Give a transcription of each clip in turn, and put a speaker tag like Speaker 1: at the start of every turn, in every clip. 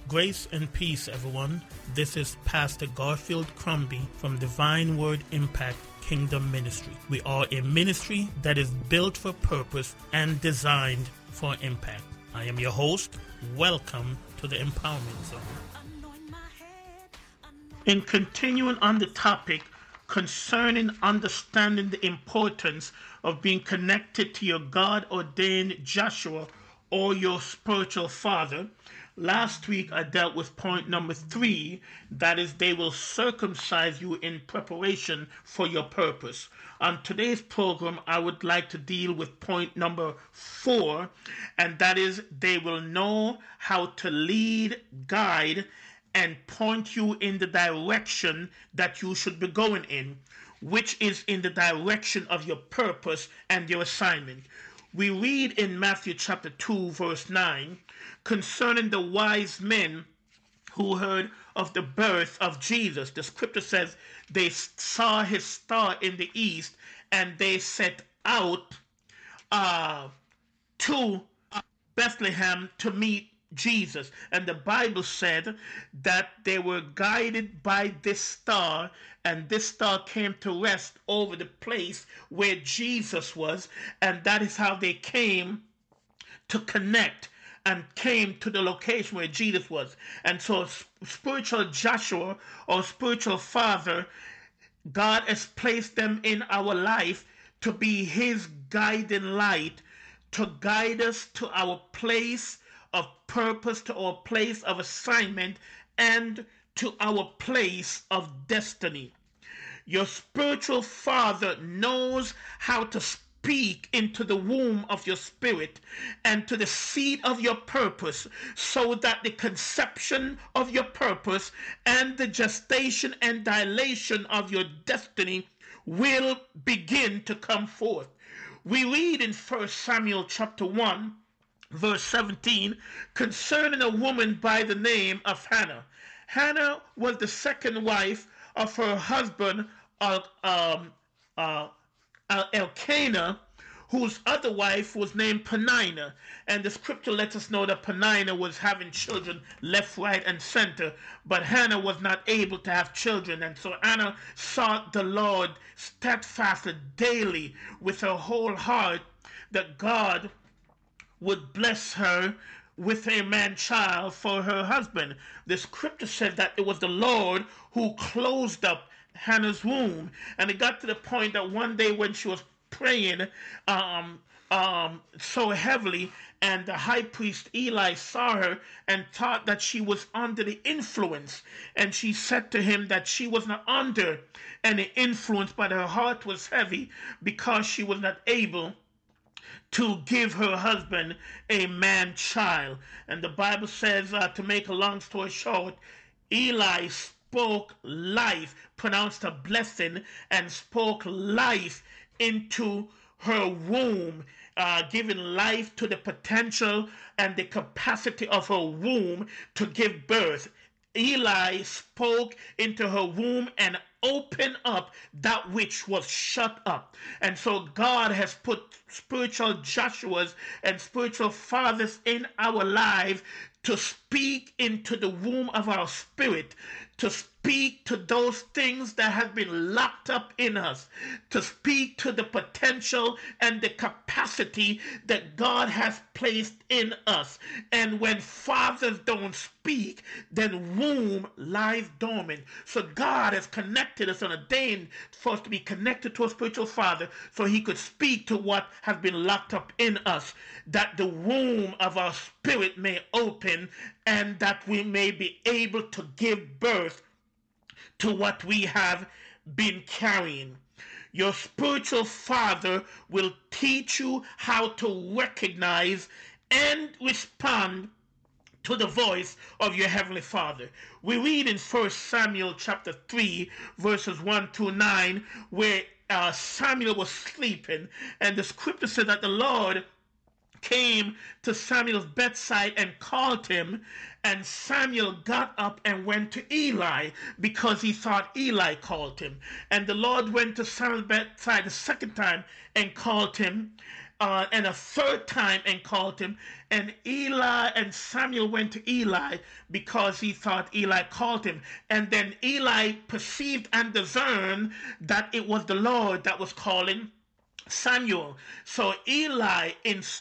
Speaker 1: Grace and peace, everyone. This is Pastor Garfield Crombie from Divine Word Impact Kingdom Ministry. We are a ministry that is built for purpose and designed for impact. I am your host. Welcome to the Empowerment Zone. In continuing on the topic concerning understanding the importance of being connected to your God-ordained Joshua or your spiritual father, last week I dealt with point number 3, that is, they will circumcise you in preparation for your purpose. On today's program, I would like to deal with point number 4, and that is, they will know how to lead, guide, and point you in the direction that you should be going in, which is in the direction of your purpose and your assignment. We read in Matthew chapter 2, verse 9, concerning the wise men who heard of the birth of Jesus. The scripture says they saw his star in the east and they set out to Bethlehem to meet Jesus. And the Bible said that they were guided by this star, and this star came to rest over the place where Jesus was, and that is how they came to connect and came to the location where Jesus was. And so spiritual Joshua or spiritual father, God has placed them in our life to be his guiding light, to guide us to our place of purpose, to our place of assignment, and to our place of destiny. Your spiritual father knows how to speak into the womb of your spirit and to the seed of your purpose, so that the conception of your purpose and the gestation and dilation of your destiny will begin to come forth. We read in 1 Samuel chapter 1, verse 17, concerning a woman by the name of Hannah. Hannah was the second wife of her husband Elkanah, whose other wife was named Peninnah. And the scripture lets us know that Peninnah was having children left, right, and center, but Hannah was not able to have children. And so Hannah sought the Lord steadfastly daily with her whole heart that God would bless her with a man-child for her husband. The scripture said that it was the Lord who closed up Hannah's womb. And it got to the point that one day when she was praying so heavily, and the high priest Eli saw her and thought that she was under the influence. And she said to him that she was not under any influence, but her heart was heavy because she was not able to give her husband a man-child. And the Bible says, to make a long story short, Eli spoke life, pronounced a blessing, and spoke life into her womb, giving life to the potential and the capacity of her womb to give birth. Eli spoke into her womb and opened up that which was shut up. And so God has put spiritual Joshuas and spiritual fathers in our lives to speak into the womb of our spirit, to speak to those things that have been locked up in us, to speak to the potential and the capacity that God has placed in us. And when fathers don't speak, then womb lies dormant. So God has connected us and ordained for us to be connected to a spiritual father so he could speak to what has been locked up in us, that the womb of our spirit may open and that we may be able to give birth to what we have been carrying. Your spiritual father will teach you how to recognize and respond to the voice of your heavenly Father. We read in 1 Samuel chapter 3, verses 1 to 9, where Samuel was sleeping, and the scripture said that the Lord came to Samuel's bedside and called him, and Samuel got up and went to Eli because he thought Eli called him. And the Lord went to Samuel's bedside the second time and called him, and a third time and called him. And Samuel went to Eli because he thought Eli called him. And then Eli perceived and discerned that it was the Lord that was calling Samuel. So Eli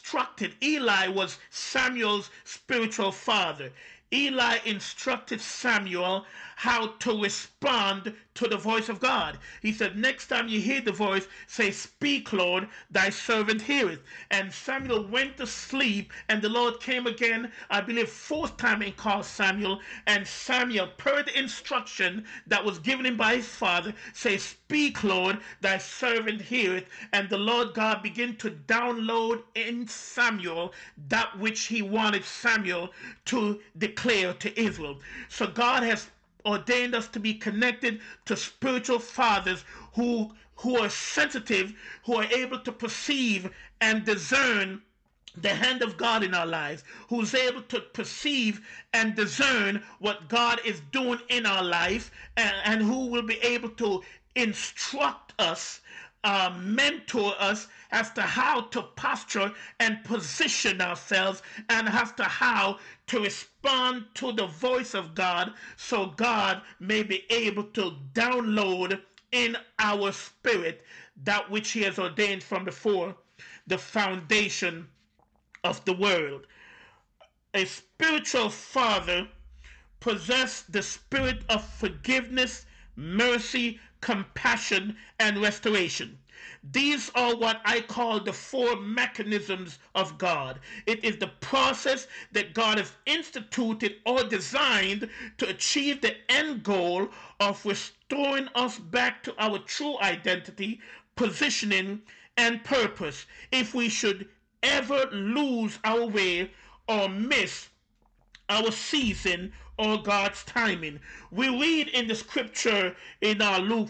Speaker 1: was Samuel's spiritual father. Eli instructed Samuel how to respond to the voice of God. He said, next time you hear the voice, say, "Speak, Lord, thy servant heareth." And Samuel went to sleep, and the Lord came again, I believe, fourth time, and called Samuel. And Samuel, per the instruction that was given him by his father, say, "Speak, Lord, thy servant heareth." And the Lord God began to download in Samuel that which he wanted Samuel to declare to Israel. So God has ordained us to be connected to spiritual fathers who are sensitive, who are able to perceive and discern the hand of God in our lives, who's able to perceive and discern what God is doing in our life, and who will be able to instruct us, mentor us as to how to posture and position ourselves, and as to how to respond to the voice of God, so God may be able to download in our spirit that which he has ordained from before the foundation of the world. A spiritual father possessed the spirit of forgiveness, mercy, compassion, and restoration. These are what I call the four mechanisms of God. It is the process that God has instituted or designed to achieve the end goal of restoring us back to our true identity, positioning, and purpose. If we should ever lose our way or miss our season or God's timing. We read in the scripture in Luke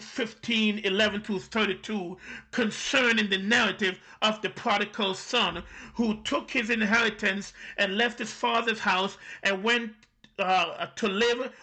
Speaker 1: 15:11-32 concerning the narrative of the prodigal son who took his inheritance and left his father's house and went to live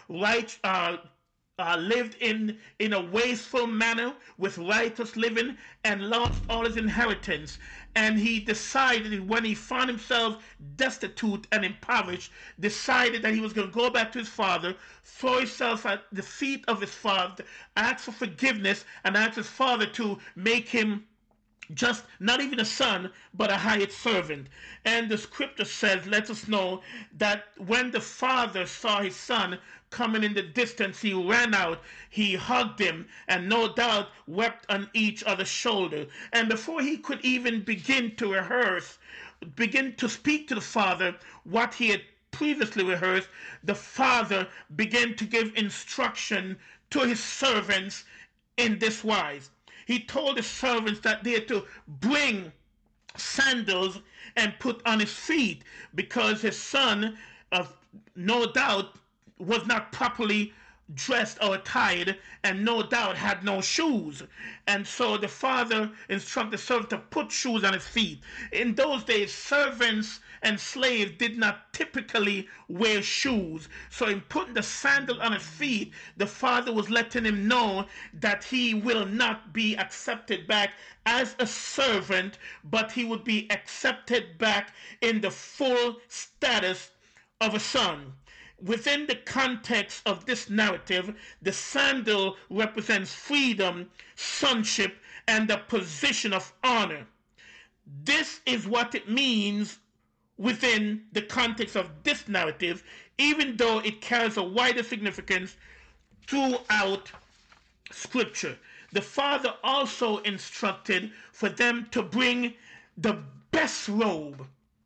Speaker 1: lived in a wasteful manner with righteous living, and lost all his inheritance. And he decided, when he found himself destitute and impoverished, decided that he was going to go back to his father, throw himself at the feet of his father, ask for forgiveness, and ask his father to make him just not even a son, but a hired servant. And the scripture says, let us know that when the father saw his son coming in the distance, he ran out, he hugged him, and no doubt wept on each other's shoulder. And before he could even begin to speak to the father what he had previously rehearsed, the father began to give instruction to his servants in this wise. He told the servants that they had to bring sandals and put on his feet, because his son, no doubt, was not properly dressed or attired, and no doubt had no shoes. And so the father instructed the servant to put shoes on his feet. In those days, servants and slaves did not typically wear shoes. So in putting the sandal on his feet, the father was letting him know that he will not be accepted back as a servant, but he would be accepted back in the full status of a son. Within the context of this narrative, the sandal represents freedom, sonship, and a position of honor. This is what it means within the context of this narrative, even though it carries a wider significance throughout Scripture. The father also instructed for them to bring the best robe,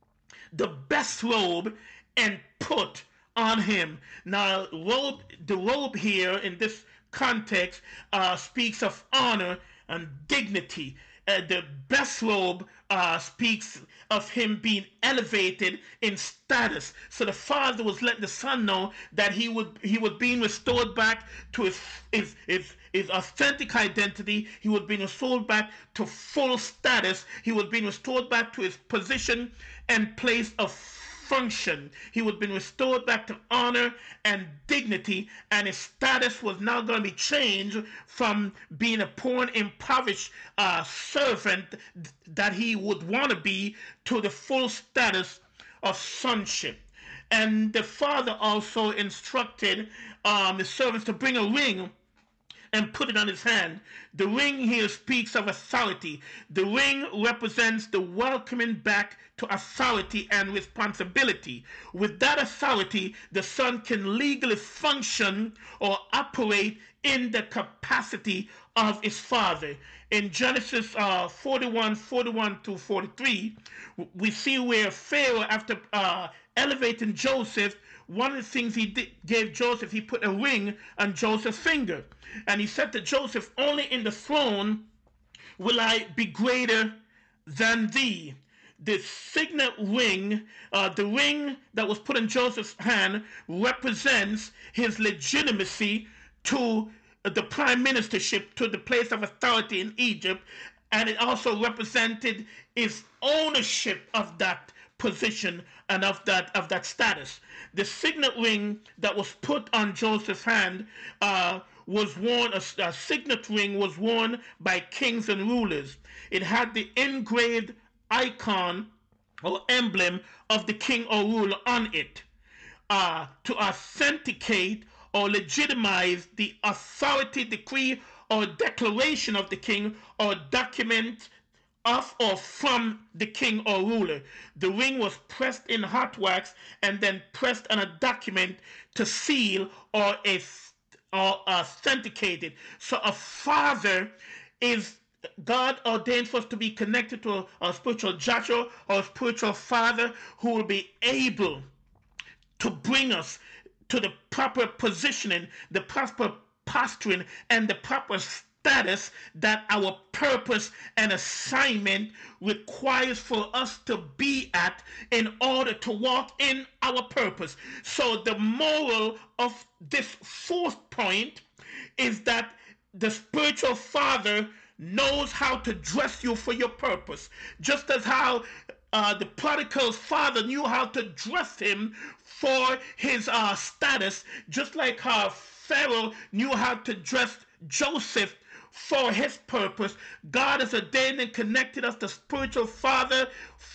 Speaker 1: and put on him. Now, the robe here in this context speaks of honor and dignity. the best robe speaks of him being elevated in status. So the father was letting the son know that he was being restored back to his authentic identity. He was being restored back to full status. He was being restored back to his position and place of function. He was being restored back to honor and dignity, and his status was now going to be changed from being a poor and impoverished servant that he would want to be to the full status of sonship. And the father also instructed his servants to bring a ring and put it on his hand. The ring here speaks of authority. The ring represents the welcoming back to authority and responsibility. With that authority, the son can legally function or operate in the capacity of his father. In Genesis 41 to 43, we see where Pharaoh, after elevating Joseph, one of the things he gave Joseph, he put a ring on Joseph's finger. And he said to Joseph, only in the throne will I be greater than thee. The signet ring, the ring that was put in Joseph's hand, represents his legitimacy to the prime ministership, to the place of authority in Egypt. And it also represented his ownership of that position and of that status. The signet ring that was put on Joseph's hand was worn, a signet ring was worn by kings and rulers. It had the engraved icon or emblem of the king or ruler on it to authenticate or legitimize the authority, decree, or declaration of the king, or document of or from the king or ruler. The ring was pressed in hot wax and then pressed on a document to seal or authenticate it. So a father is, God ordained for us to be connected to a spiritual Joshua or a spiritual father who will be able to bring us to the proper positioning, the proper posturing, and the proper status that our purpose and assignment requires for us to be at in order to walk in our purpose. So the moral of this fourth point is that the spiritual father knows how to dress you for your purpose, just as how the prodigal's father knew how to dress him for his status, just like how Pharaoh knew how to dress Joseph for his purpose. God has ordained and connected us to spiritual father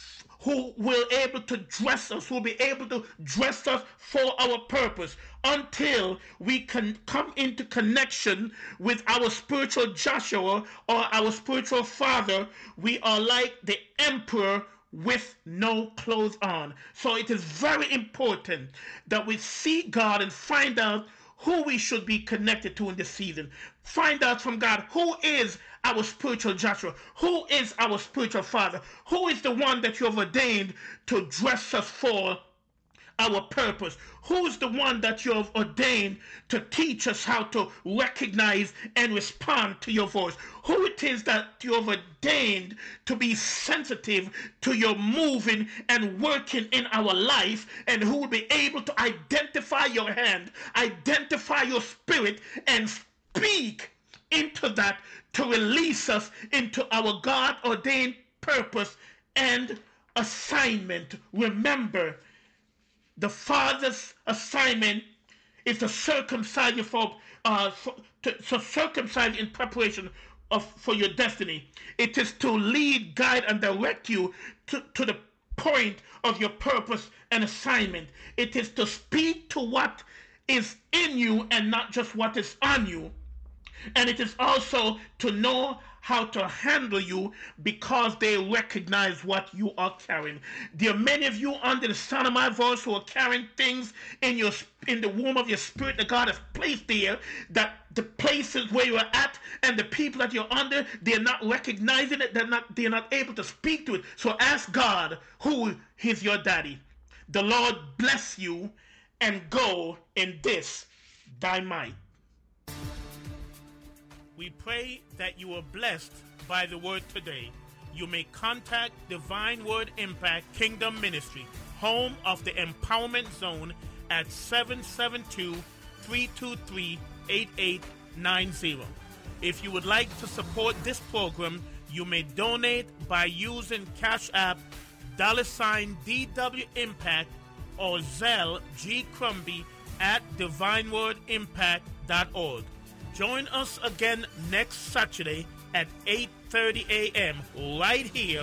Speaker 1: who will able to dress us, who will be able to dress us for our purpose. Until we can come into connection with our spiritual Joshua or our spiritual father, we are like the emperor with no clothes on. So it is very important that we seek God and find out who we should be connected to in this season. Find out from God who is our spiritual Joshua, who is our spiritual father, who is the one that you have ordained to dress us for our purpose, who's the one that you have ordained to teach us how to recognize and respond to your voice, who it is that you have ordained to be sensitive to your moving and working in our life, and who will be able to identify your hand, identify your spirit, and speak into that to release us into our God-ordained purpose and assignment. Remember, the father's assignment is to circumcise you to circumcise in preparation for your destiny. It is to lead, guide, and direct you to the point of your purpose and assignment. It is to speak to what is in you and not just what is on you. And it is also to know how to handle you because they recognize what you are carrying. There are many of you under the sound of my voice who are carrying things in the womb of your spirit that God has placed there, that the places where you're at and the people that you're under, they're not recognizing it, they're not able to speak to it. So ask God who is your daddy. The Lord bless you, and go in this thy might. We pray that you are blessed by the word today. You may contact Divine Word Impact Kingdom Ministry, home of the Empowerment Zone, at 772-323-8890. If you would like to support this program, you may donate by using Cash App, $DW Impact, or Zelle G. Crumby at divinewordimpact.org. Join us again next Saturday at 8:30 a.m. right here